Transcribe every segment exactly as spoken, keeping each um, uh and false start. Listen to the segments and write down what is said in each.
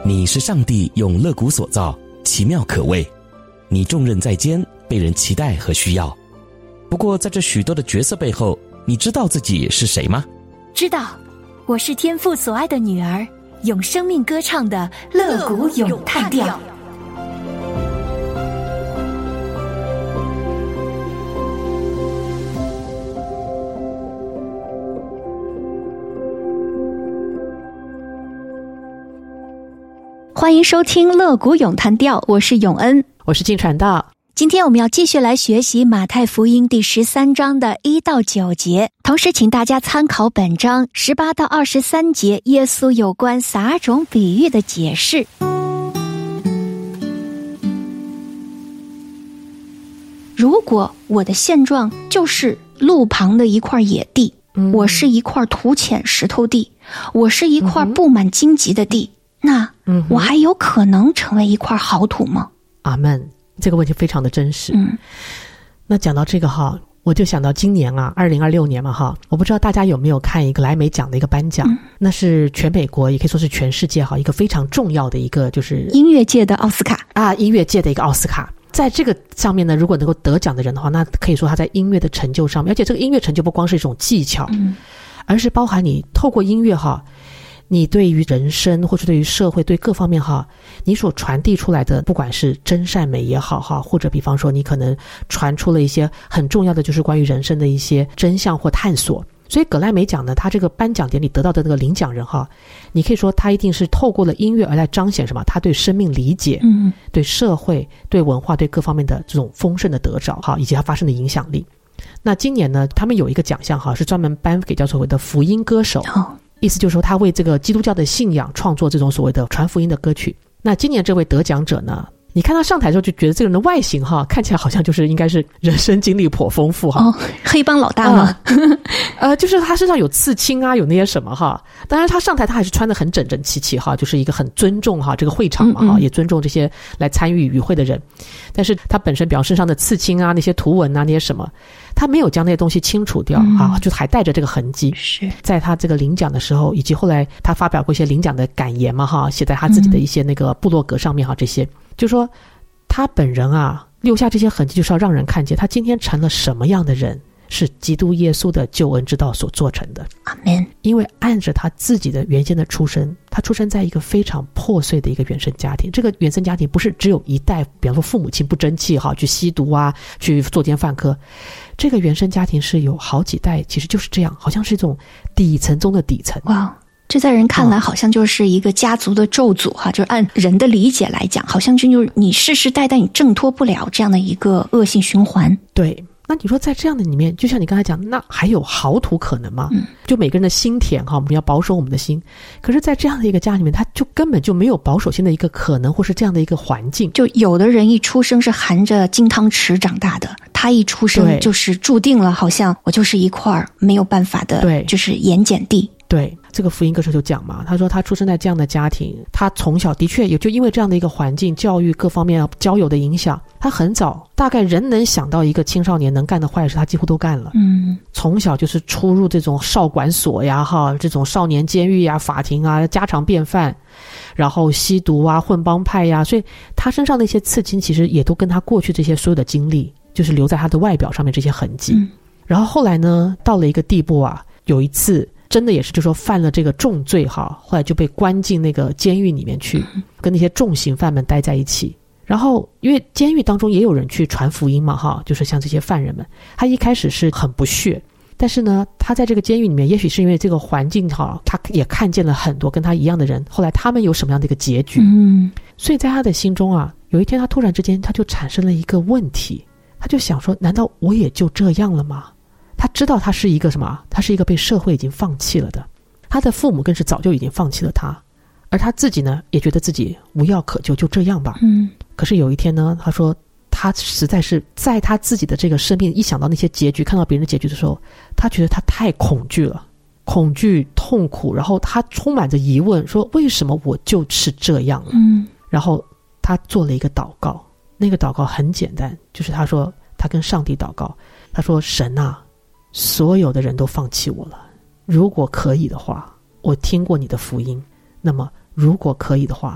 你是上帝用肋骨所造，奇妙可畏，你重任在肩，被人期待和需要。不过在这许多的角色背后，你知道自己是谁吗？ 知道，我是天父所爱的女儿，用生命歌唱的肋骨咏叹调。欢迎收听肋骨咏叹调，我是永恩， 我是静传道。 今天我们要继续来学习马太福音第十三章的一到九节，同时请大家参考本章十八到二十三节耶稣有关撒种比喻的解释。如果我的现状就是路旁的一块野地，嗯、我是一块土浅石头地，我是一块布满荆棘的地，嗯、那我还有可能成为一块好土吗？ 阿们。这个问题非常的真实。 嗯， 那讲到这个哈，我就想到今年啊，二零二六年嘛哈，我不知道大家有没有看一个莱美奖的一个颁奖、嗯，那是全美国也可以说是全世界哈一个非常重要的一个就是音乐界的奥斯卡啊，音乐界的一个奥斯卡。在这个上面呢，如果能够得奖的人的话，那可以说他在音乐的成就上面，而且这个音乐成就不光是一种技巧， 嗯， 而是包含你透过音乐哈。你对于人生或是对于社会对各方面哈，你所传递出来的不管是真善美也好哈，或者比方说你可能传出了一些很重要的就是关于人生的一些真相或探索。所以葛莱美奖呢，他这个颁奖典礼得到的那个领奖人哈，你可以说他一定是透过了音乐而来彰显什么？他对生命理解， 嗯， 对社会、对文化、对各方面的这种丰盛的得着哈，以及他发生的影响力。那今年呢，他们有一个奖项哈，是专门颁给叫所谓的福音歌手。 哦， 意思就是说他为这个基督教的信仰创作这种所谓的传福音的歌曲。那今年这位得奖者呢，你看他上台之后就觉得这个人的外形哈，看起来好像就是应该是人生经历颇丰富哈。 哦，黑帮老大吗？ 呃, 呃，就是他身上有刺青啊，有那些什么哈。当然他上台他还是穿得很整整齐齐哈，就是一个很尊重哈这个会场嘛哈， 嗯嗯也尊重这些来参与与会的人。但是他本身表身上的刺青啊，那些图文啊，那些什么，他没有将那些东西清除掉、嗯、啊，就还带着这个痕迹。 是在他这个领奖的时候，以及后来他发表过一些领奖的感言嘛哈，写在他自己的一些那个部落格上面哈，这些就说他本人啊留下这些痕迹，就是要让人看见他今天成了什么样的人，是基督耶稣的救恩之道所做成的。 阿们。 因为按着他自己的原先的出身，他出生在一个非常破碎的一个原生家庭。这个原生家庭不是只有一代，比方说父母亲不争气哈，去吸毒啊，去作奸犯科。这个原生家庭是有好几代，其实就是这样，好像是一种底层中的底层。 哇，这在人看来好像就是一个家族的咒诅哈，就是按人的理解来讲，好像就是你世世代代你挣脱不了这样的一个恶性循环。 对。那你说在这样的里面，就像你刚才讲，那还有好土可能吗？ 嗯， 就每个人的心田哈，我们要保守我们的心。可是在这样的一个家里面，他就根本就没有保守心的一个可能，或是这样的一个环境。 就有的人一出生是含着金汤匙长大的，他一出生就是注定了，好像我就是一块没有办法的， 对， 就是盐碱地。 对，这个福音歌手就讲嘛，他说他出生在这样的家庭，他从小的确也就因为这样的一个环境、教育各方面交友的影响，他很早大概人能想到一个青少年能干的坏事，他几乎都干了。 嗯， 从小就是出入这种少管所呀、哈这种少年监狱呀、法庭啊，家常便饭，然后吸毒啊、混帮派呀，所以他身上的一些刺青其实也都跟他过去这些所有的经历，就是留在他的外表上面这些痕迹。 嗯， 然后后来呢，到了一个地步啊，有一次。真的也是就说犯了这个重罪哈，后来就被关进那个监狱里面去，跟那些重刑犯们待在一起。然后因为监狱当中也有人去传福音嘛哈，就是像这些犯人们，他一开始是很不屑，但是呢他在这个监狱里面，也许是因为这个环境哈，他也看见了很多跟他一样的人，后来他们有什么样的一个结局。 嗯， 所以在他的心中啊，有一天他突然之间他就产生了一个问题，他就想说，难道我也就这样了吗？他知道他是一个什么？他是一个被社会已经放弃了的，他的父母更是早就已经放弃了他，而他自己呢，也觉得自己无药可救，就这样吧。 嗯。 可是有一天呢，他说他实在是在他自己的这个生命，一想到那些结局，看到别人的结局的时候，他觉得他太恐惧了，恐惧、痛苦，然后他充满着疑问，说为什么我就是这样了？ 嗯。 然后他做了一个祷告，那个祷告很简单，就是他说他跟上帝祷告，他说神啊。所有的人都放弃我了，如果可以的话，我听过你的福音，那么如果可以的话，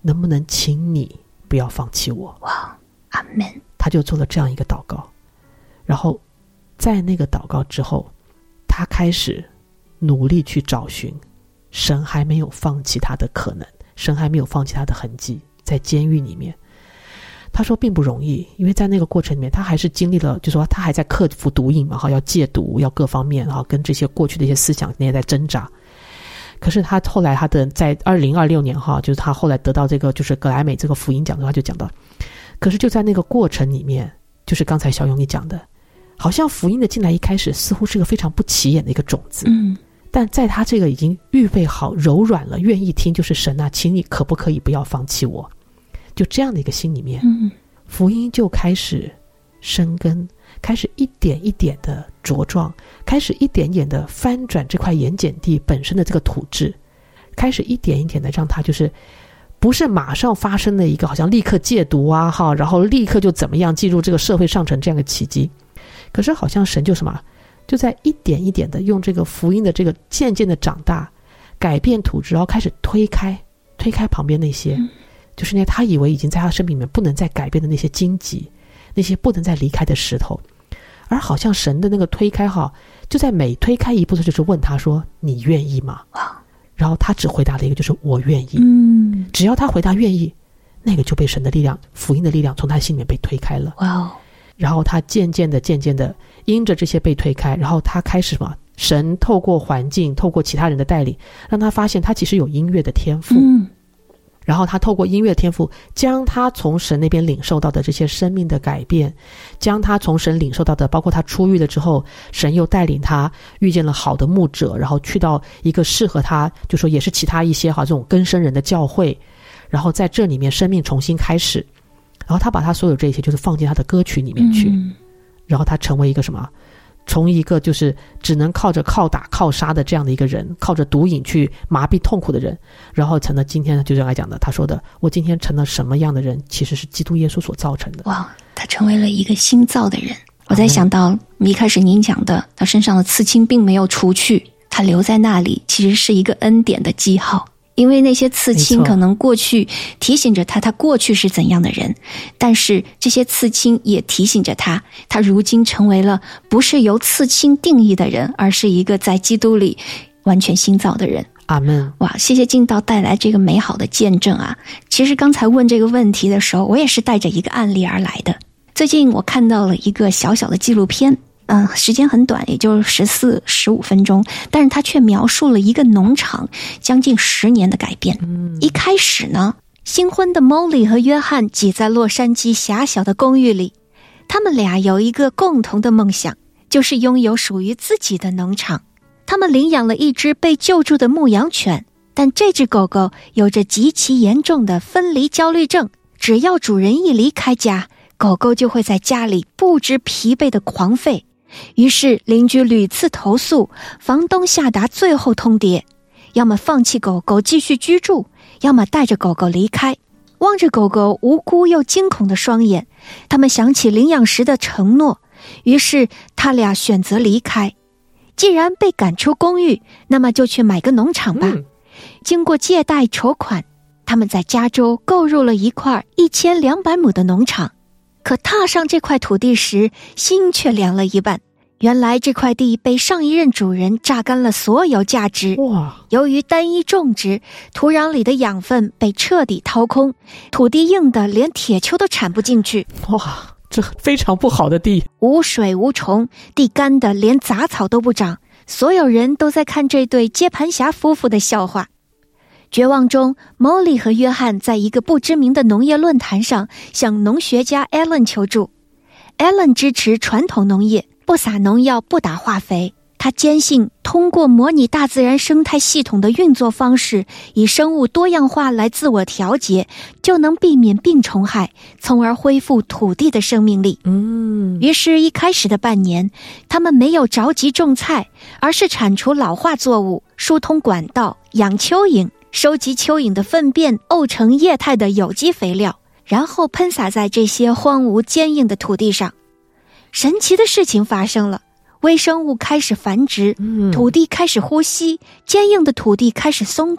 能不能请你不要放弃我？ 哇，阿们。 他就做了这样一个祷告，然后在那个祷告之后，他开始努力去找寻神还没有放弃他的可能，神还没有放弃他的痕迹。在监狱里面，他说并不容易，因为在那个过程里面他还是经历了，就说他还在克服毒瘾嘛，要戒毒，要各方面跟这些过去的一些思想那些在挣扎。可是他后来他的在二零二六年哈，就是他后来得到这个就是格莱美这个福音奖的话，就讲到，可是就在那个过程里面，就是刚才小勇你讲的，好像福音的进来一开始似乎是个非常不起眼的一个种子， 嗯， 但在他这个已经预备好柔软了，愿意听，就是神啊，请你可不可以不要放弃我，就这样的一个心里面， 嗯， 福音就开始生根，开始一点一点的茁壮，开始一点点的翻转这块盐碱地本身的这个土质，开始一点一点的让它就是不是马上发生的一个好像立刻戒毒啊哈，然后立刻就怎么样进入这个社会上层这样的奇迹。可是好像神就什么，就在一点一点的用这个福音的这个渐渐的长大，改变土质，然后开始推开推开旁边那些、嗯、就是那他以为已经在他生命里面不能再改变的那些荆棘，那些不能再离开的石头。而好像神的那个推开哈，就在每推开一步的就是问他说你愿意吗？然后他只回答了一个，就是我愿意。 嗯， 只要他回答愿意，那个就被神的力量，福音的力量从他心里面被推开了。 哇哦！ 然后他渐渐的渐渐的因着这些被推开，然后他开始嘛，神透过环境透过其他人的带领，让他发现他其实有音乐的天赋。 嗯， 然后他透过音乐天赋，将他从神那边领受到的这些生命的改变，将他从神领受到的，包括他出狱了之后，神又带领他遇见了好的牧者，然后去到一个适合他，就说也是其他一些哈这种更生人的教会，然后在这里面生命重新开始，然后他把他所有这些就是放进他的歌曲里面去、嗯、然后他成为一个什么，从一个就是只能靠着靠打靠杀的这样的一个人，靠着毒瘾去麻痹痛苦的人，然后成了今天就像他讲的，他说的我今天成了什么样的人，其实是基督耶稣所造成的。 哇，他成为了一个新造的人。我在想到一开始您讲的，他身上的刺青并没有除去，他留在那里其实是一个恩典的记号，因为那些刺青可能过去提醒着他他过去是怎样的人，但是这些刺青也提醒着他，他如今成为了不是由刺青定义的人，而是一个在基督里完全新造的人。 阿们。 哇，谢谢敬道带来这个美好的见证啊！其实刚才问这个问题的时候，我也是带着一个案例而来的。最近我看到了一个小小的纪录片，嗯，时间很短，也就十四、十五分钟，但是它却描述了一个农场将近十年的改变。嗯，一开始呢，新婚的 Molly 和约翰挤在洛杉矶狭小的公寓里，他们俩有一个共同的梦想，就是拥有属于自己的农场。他们领养了一只被救助的牧羊犬，但这只狗狗有着极其严重的分离焦虑症，只要主人一离开家，狗狗就会在家里不知疲惫的狂吠。于是邻居屡次投诉，房东下达最后通牒，要么放弃狗狗继续居住，要么带着狗狗离开。望着狗狗无辜又惊恐的双眼，他们想起领养时的承诺，于是他俩选择离开。既然被赶出公寓，那么就去买个农场吧、嗯、经过借贷筹款，他们在加州购入了一块一千两百亩的农场。可踏上这块土地时，心却凉了一半。原来这块地被上一任主人榨干了所有价值。哇！由于单一种植，土壤里的养分被彻底掏空，土地硬的连铁锹都铲不进去。 哇，这非常不好的地， 无水无虫，地干的连杂草都不长。所有人都在看这对接盘侠夫妇的笑话。绝望中， Molly 和约翰在一个不知名的农业论坛上向农学家 Alan 求助。 Alan 支持传统农业，不撒农药，不打化肥。他坚信通过模拟大自然生态系统的运作方式，以生物多样化来自我调节，就能避免病虫害，从而恢复土地的生命力。嗯，于是一开始的半年，他们没有着急种菜，而是铲除老化作物，疏通管道，养蚯蚓，收集蚯蚓的粪便，沤成液态的有机肥料，然后喷洒在这些荒芜坚硬的土地上。神奇的事情发生了，微生物开始繁殖，土地开始呼吸，坚硬的土地开始松动，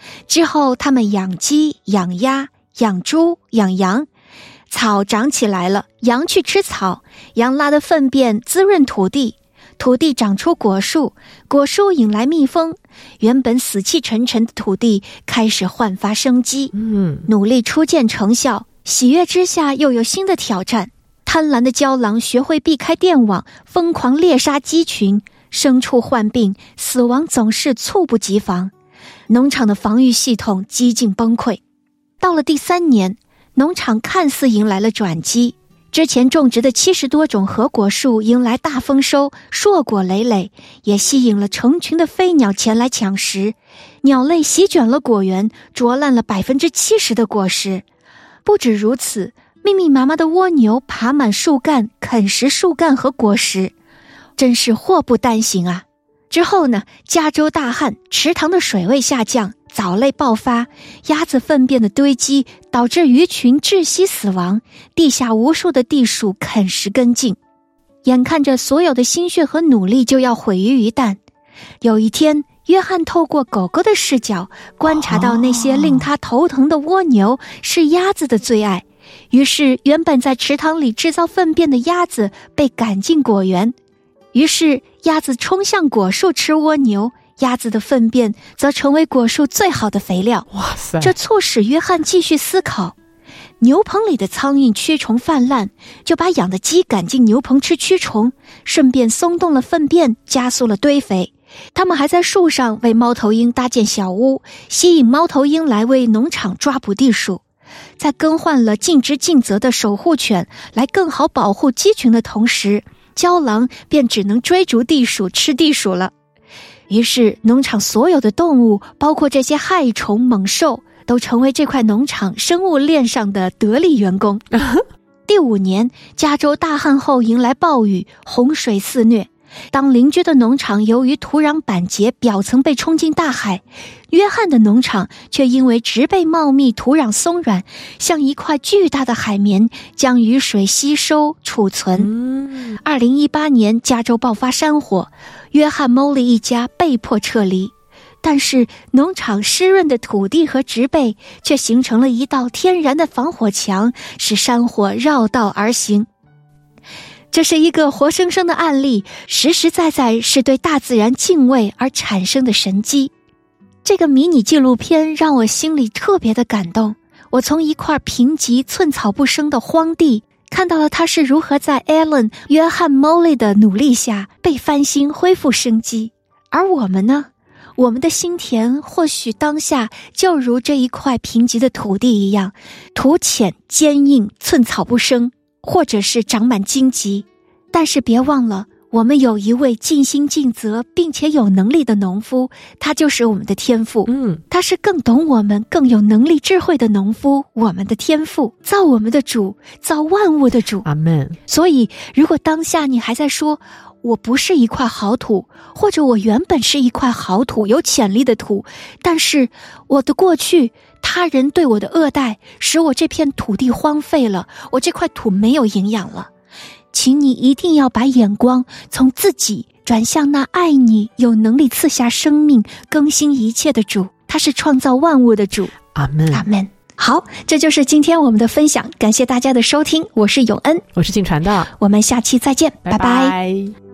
之后他们养鸡、养鸭、养猪、养羊，草长起来了，羊去吃草，羊拉的粪便滋润土地，土地长出果树，果树引来蜜蜂，原本死气沉沉的土地开始焕发生机。 嗯， 努力初见成效，喜悦之下又有新的挑战。贪婪的郊狼学会避开电网，疯狂猎杀鸡群，牲畜患病，死亡总是猝不及防，农场的防御系统几近崩溃。到了第三年，农场看似迎来了转机，之前种植的七十多种核果树迎来大丰收，硕果累累，也吸引了成群的飞鸟前来抢食。鸟类席卷了果园，啄烂了百分之七十的果实。不止如此，密密麻麻的蜗牛爬满树干，啃食树干和果实，真是祸不单行啊！之后呢，加州大旱，池塘的水位下降，藻类爆发，鸭子粪便的堆积导致鱼群窒息死亡，地下无数的地鼠啃食根茎，眼看着所有的心血和努力就要毁于一旦。有一天，约翰透过狗狗的视角观察到那些令他头疼的蜗牛是鸭子的最爱，于是原本在池塘里制造粪便的鸭子被赶进果园，于是鸭子冲向果树吃蜗牛，鸭子的粪便则成为果树最好的肥料。 哇塞！ 这促使约翰继续思考，牛棚里的苍蝇蛆虫泛滥，就把养的鸡赶进牛棚吃蛆虫，顺便松动了粪便，加速了堆肥。他们还在树上为猫头鹰搭建小屋，吸引猫头鹰来为农场抓捕地鼠。在更换了尽职尽责的守护犬来更好保护鸡群的同时，郊狼便只能追逐地鼠吃地鼠了。于是农场所有的动物，包括这些害虫猛兽，都成为这块农场生物链上的得力员工。第五年，加州大旱后迎来暴雨，洪水肆虐。当邻居的农场由于土壤板结，表层被冲进大海，约翰的农场却因为植被茂密，土壤松软，像一块巨大的海绵，将雨水吸收储存。二零一八年，加州爆发山火，约翰·莫利一家被迫撤离，但是农场湿润的土地和植被却形成了一道天然的防火墙，使山火绕道而行。这是一个活生生的案例，实实在在是对大自然敬畏而产生的神迹。这个迷你纪录片让我心里特别的感动，我从一块贫瘠寸草不生的荒地，看到了它是如何在 Alan 约翰 Molly 的努力下被翻新恢复生机。而我们呢，我们的心田或许当下就如这一块贫瘠的土地一样，土浅坚硬，寸草不生，或者是长满荆棘。但是别忘了，我们有一位尽心尽责并且有能力的农夫，他就是我们的天父。 嗯， 他是更懂我们、更有能力智慧的农夫，我们的天父，造我们的主，造万物的主。 阿们。 所以如果当下你还在说我不是一块好土，或者我原本是一块好土，有潜力的土，但是我的过去，他人对我的恶待，使我这片土地荒废了，我这块土没有营养了。请你一定要把眼光从自己转向那爱你、有能力赐下生命、更新一切的主，他是创造万物的主。 阿们， 阿们。好，这就是今天我们的分享，感谢大家的收听，我是永恩， 我是静传的， 我们下期再见，拜拜。 拜拜。